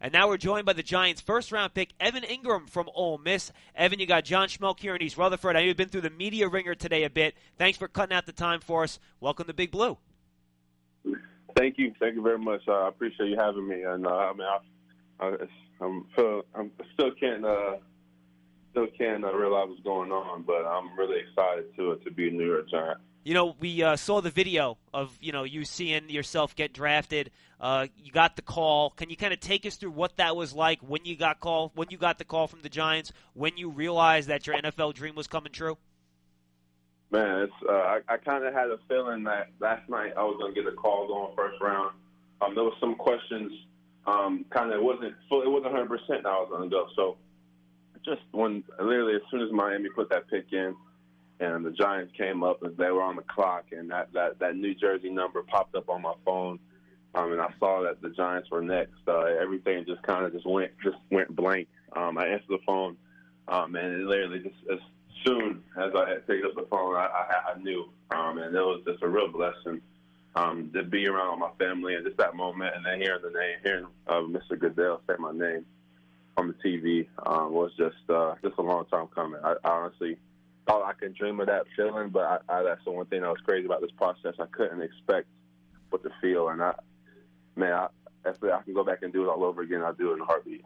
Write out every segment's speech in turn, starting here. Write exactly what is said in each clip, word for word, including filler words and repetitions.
And now we're joined by the Giants' first-round pick, Evan Ingram from Ole Miss. Evan, you got John Schmelk here in East Rutherford. I know you've been through the media ringer today a bit. Thanks for cutting out the time for us. Welcome to Big Blue. Thank you. Thank you very much. Uh, I appreciate you having me. And uh, I mean, I, I, I'm, feel, I'm still can't uh, still can't uh, realize what's going on, but I'm really excited to to be a New York Giant. You know, we uh, saw the video of, you know, you seeing yourself get drafted. Uh, you got the call. Can you kind of take us through what that was like when you got call, when you got the call from the Giants, when you realized that your N F L dream was coming true? Man, it's, uh, I, I kind of had a feeling that last night I was going to get a call going first round. Um, there was some questions. Um, kind of it wasn't full, it wasn't one hundred percent that I was going to go. So just when literally as soon as Miami put that pick in, and the Giants came up and they were on the clock, and that, that, that New Jersey number popped up on my phone, um, and I saw that the Giants were next. Uh, everything just kind of just went just went blank. Um, I answered the phone, um, and it literally just as soon as I had picked up the phone, I, I, I knew, um, and it was just a real blessing um, to be around my family and just that moment, and then hearing the name, hearing uh, Mister Goodell say my name on the T V um, was just uh, just a long time coming. I, I honestly thought I could dream of that feeling, but I, I, that's the one thing that was crazy about this process. I couldn't expect what to feel, and I, man, I, if I can go back and do it all over again, I'll do it in a heartbeat.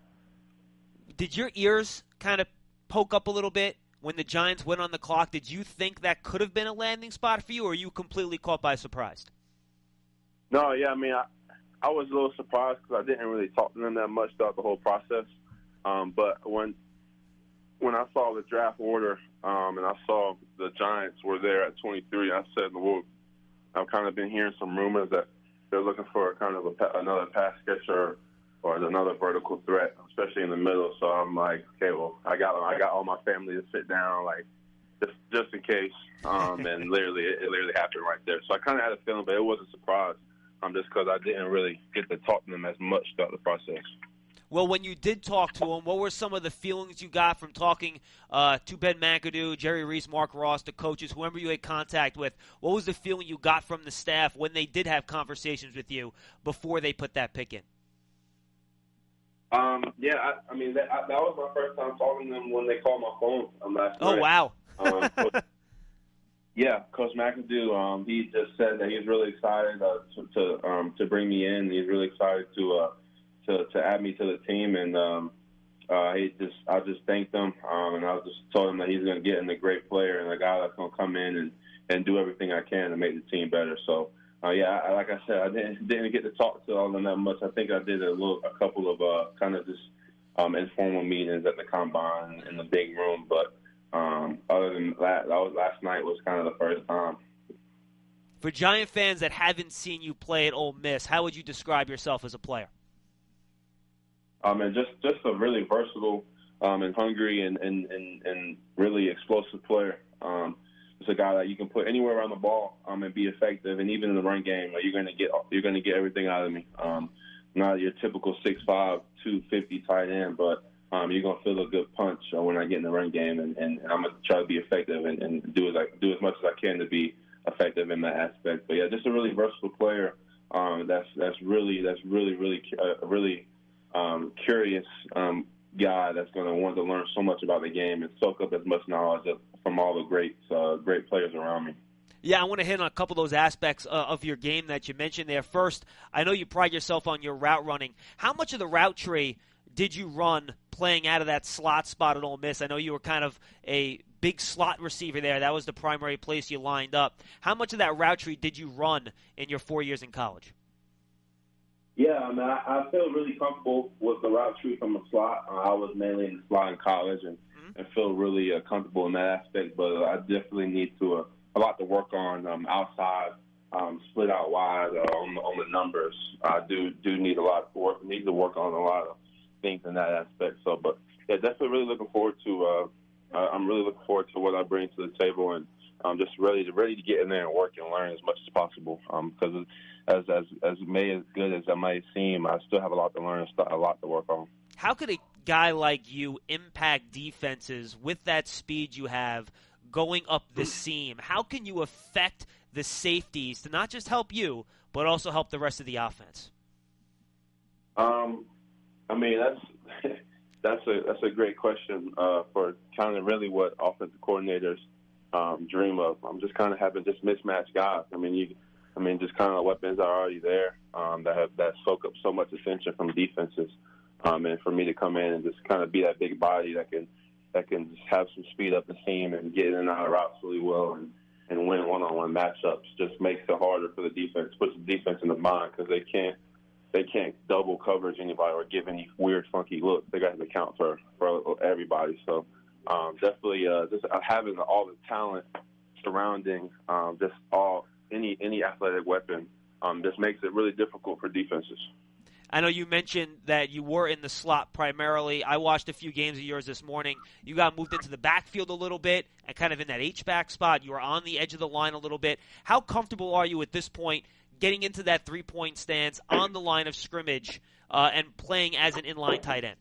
Did your ears kind of poke up a little bit when the Giants went on the clock? Did you think that could have been a landing spot for you, or were you completely caught by surprise? No, yeah, I mean, I, I was a little surprised because I didn't really talk to them that much throughout the whole process, um, but when when I saw the draft order um, and I saw the Giants were there at twenty-three, I said, well, I've kind of been hearing some rumors that they're looking for kind of a, another pass catcher or another vertical threat, especially in the middle. So I'm like, okay, well, I got I got all my family to sit down, like just just in case. Um, and literally, it, it literally happened right there. So I kind of had a feeling, but it was a surprise, um, just because I didn't really get to talk to them as much throughout the process. Well, when you did talk to him, what were some of the feelings you got from talking uh, to Ben McAdoo, Jerry Reese, Mark Ross, the coaches, whoever you had contact with? What was the feeling you got from the staff when they did have conversations with you before they put that pick in? Um, yeah, I, I mean, that, I, that was my first time talking to them when they called my phone um, last oh, night. Oh, wow. um, Coach, yeah, Coach McAdoo, um, he just said that he's really excited uh, to to, um, to bring me in. He's really excited to uh, – To, to add me to the team, and um, uh, he just I just thanked him, um, and I just told him that he's going to get in a great player and a guy that's going to come in and, and do everything I can to make the team better. So, uh, yeah, I, like I said, I didn't didn't get to talk to all of them that much. I think I did a little, a couple of uh, kind of just um, informal meetings at the combine in the big room, but um, other than that, that was last night was kind of the first time. For Giant fans that haven't seen you play at Ole Miss, how would you describe yourself as a player? Um, and just, just a really versatile um, and hungry and, and, and, and really explosive player. Um, just a guy that you can put anywhere around the ball um, and be effective. And even in the run game, like, you're going to get you're going to get everything out of me. Um, not your typical six five, two fifty tight end, but um, you're going to feel a good punch uh, when I get in the run game. And, and I'm going to try to be effective and, and do as I do as much as I can to be effective in that aspect. But yeah, just a really versatile player. Um, that's that's really that's really really uh, really. Um, curious um, guy that's going to want to learn so much about the game and soak up as much knowledge of, from all the great, uh, great players around me. Yeah, I want to hit on a couple of those aspects uh, of your game that you mentioned there. First, I know you pride yourself on your route running. How much of the route tree did you run playing out of that slot spot at Ole Miss? I know you were kind of a big slot receiver there. That was the primary place you lined up. How much of that route tree did you run in your four years in college? Yeah, I mean, I, I feel really comfortable with the route tree from the slot. Uh, I was mainly in the slot in college and, mm-hmm. and feel really uh, comfortable in that aspect, but I definitely need to uh, a lot to work on um, outside, um, split out wide uh, on, on the numbers. I do do need a lot of work, need to work on a lot of things in that aspect. So, but yeah, definitely really looking forward to. Uh, uh, I'm really looking forward to what I bring to the table, and I'm just ready to ready to get in there and work and learn as much as possible. Um, because as as as may as good as I might seem, I still have a lot to learn, and a lot to work on. How could a guy like you impact defenses with that speed you have going up the seam? How can you affect the safeties to not just help you, but also help the rest of the offense? Um, I mean, that's that's a that's a great question uh, for kind of really what offensive coordinators um, dream of. I'm just kind of having just mismatched guys. I mean, you, I mean, just kind of weapons are already there um, that have that soak up so much attention from defenses, um, and for me to come in and just kind of be that big body that can that can just have some speed up the seam and get in and out of routes really well and, and win one-on-one matchups just makes it harder for the defense, puts the defense in the bind because they can't. They can't double coverage anybody or give any weird, funky looks. They got to account for, for everybody. So um, definitely uh, just having all the talent surrounding um, just all any any athletic weapon um, just makes it really difficult for defenses. I know you mentioned that you were in the slot primarily. I watched a few games of yours this morning. You got moved into the backfield a little bit and kind of in that H-back spot. You were on the edge of the line a little bit. How comfortable are you at this point getting into that three-point stance on the line of scrimmage uh, and playing as an inline tight end?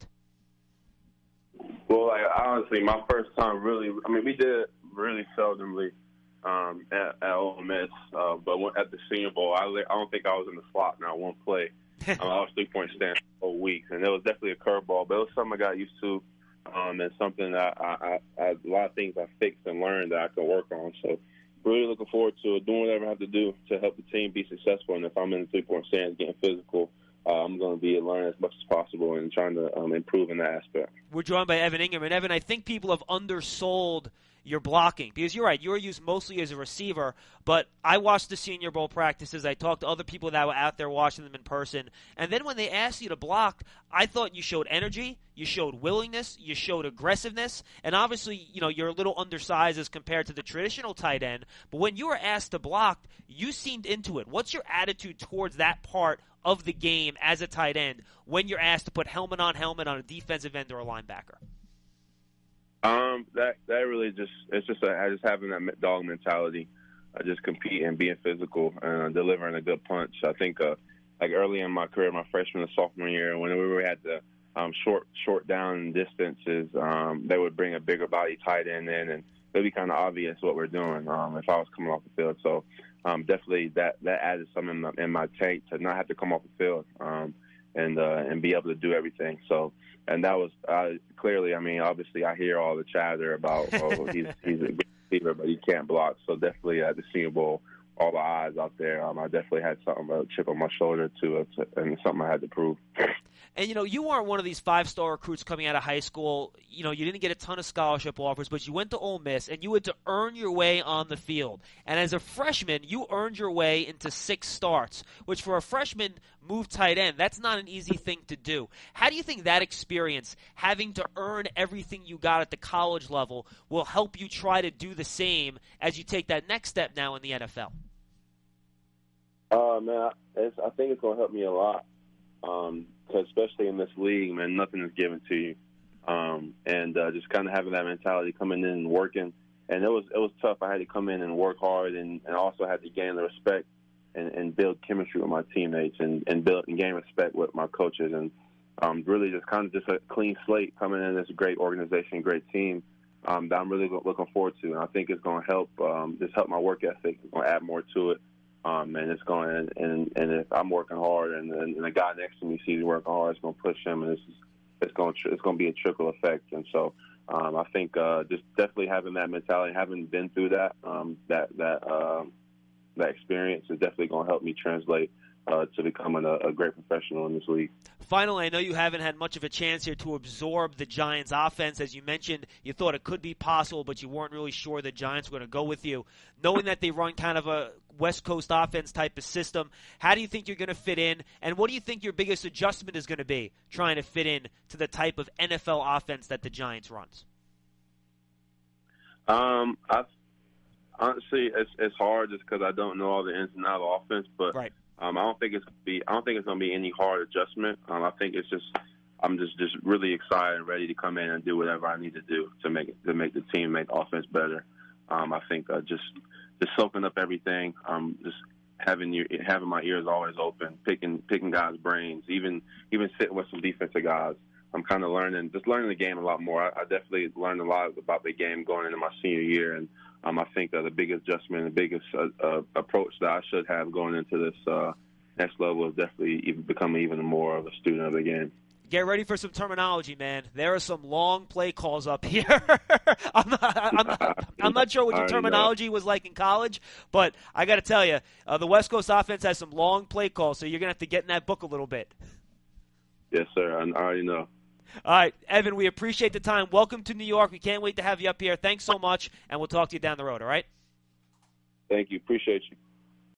Well, like, honestly, my first time really, I mean, we did it really seldomly um, at, at Ole Miss, uh, but at the Senior Bowl, I, I don't think I was in the slot now one play. um, I was three-point stance for weeks, and it was definitely a curveball, but it was something I got used to um, and something that I, I, I, a lot of things I fixed and learned that I could work on. So really looking forward to doing whatever I have to do to help the team be successful. And if I'm in the three-point stance getting physical, uh, I'm going to be learning as much as possible and trying to um, improve in that aspect. We're joined by Evan Ingham. And, Evan, I think people have undersold your blocking because you're right. You were used mostly as a receiver, but I watched the Senior Bowl practices. I talked to other people that were out there watching them in person. And then when they asked you to block, I thought you showed energy, you showed willingness, you showed aggressiveness, and obviously, you know, you're a little undersized as compared to the traditional tight end. But when you were asked to block, you seemed into it. What's your attitude towards that part of the game as a tight end when you're asked to put helmet on helmet on a defensive end or a linebacker? Um, that that really just it's just a, just having that dog mentality, uh, just competing, being physical, and uh, delivering a good punch. I think uh, like early in my career, my freshman and sophomore year, when we were at the um, short short down distances, um, they would bring a bigger body tight end in, and it'd be kind of obvious what we're doing um, if I was coming off the field. So um, definitely that that added something in my, in my tank to not have to come off the field um, and uh, and be able to do everything. So. And that was uh, clearly, I mean, obviously I hear all the chatter about, oh, he's, he's a good receiver, but he can't block. So definitely at the Senior Bowl, all the eyes out there, um, I definitely had something, a chip on my shoulder to, uh, to, and something I had to prove. And, you know, you weren't one of these five-star recruits coming out of high school. You know, you didn't get a ton of scholarship offers, but you went to Ole Miss, and you had to earn your way on the field. And as a freshman, you earned your way into six starts, which for a freshman move tight end, that's not an easy thing to do. How do you think that experience, having to earn everything you got at the college level, will help you try to do the same as you take that next step now in the N F L? Uh, man, it's, I think it's going to help me a lot. Um, cause especially in this league, man, nothing is given to you. Um, and uh, just kind of having that mentality coming in and working. And it was it was tough. I had to come in and work hard and, and also had to gain the respect and, and build chemistry with my teammates and, and build and gain respect with my coaches. And um, really just kind of just a clean slate coming in as a great organization, great team um, that I'm really looking forward to. And I think it's going to help um, just help my work ethic. It's going to add more to it. Um, and it's going, and, and, and if I'm working hard, and, and the guy next to me sees me working hard, it's going to push him, and it's it's going to it's going to be a trickle effect. And so, um, I think uh, just definitely having that mentality, having been through that um, that that um, that experience, is definitely going to help me translate uh, to becoming a, a great professional in this league. Finally, I know you haven't had much of a chance here to absorb the Giants' offense. As you mentioned, you thought it could be possible, but you weren't really sure the Giants were going to go with you. Knowing that they run kind of a West Coast offense type of system, how do you think you're going to fit in, and what do you think your biggest adjustment is going to be trying to fit in to the type of N F L offense that the Giants runs? Um, I honestly, it's it's hard just because I don't know all the ins and outs of offense, but right. Um, I don't think it's gonna be. I don't think it's going to be any hard adjustment. Um, I think it's just. I'm just, just really excited and ready to come in and do whatever I need to do to make it, to make the team, make offense better. Um, I think uh, just just soaking up everything. Um, just having your having my ears always open, picking picking guys' brains, even even sitting with some defensive guys. I'm kind of learning, just learning the game a lot more. I, I definitely learned a lot about the game going into my senior year, and um, I think uh, the biggest adjustment, the biggest uh, uh, approach that I should have going into this uh, next level is definitely even becoming even more of a student of the game. Get ready for some terminology, man. There are some long play calls up here. I'm, not, I'm, not, I'm not sure what your terminology was like in college, but I got to tell you, uh, the West Coast offense has some long play calls, so you're going to have to get in that book a little bit. Yes, sir. I already know. All right, Evan, we appreciate the time. Welcome to New York. We can't wait to have you up here. Thanks so much, and we'll talk to you down the road, all right? Thank you. Appreciate you.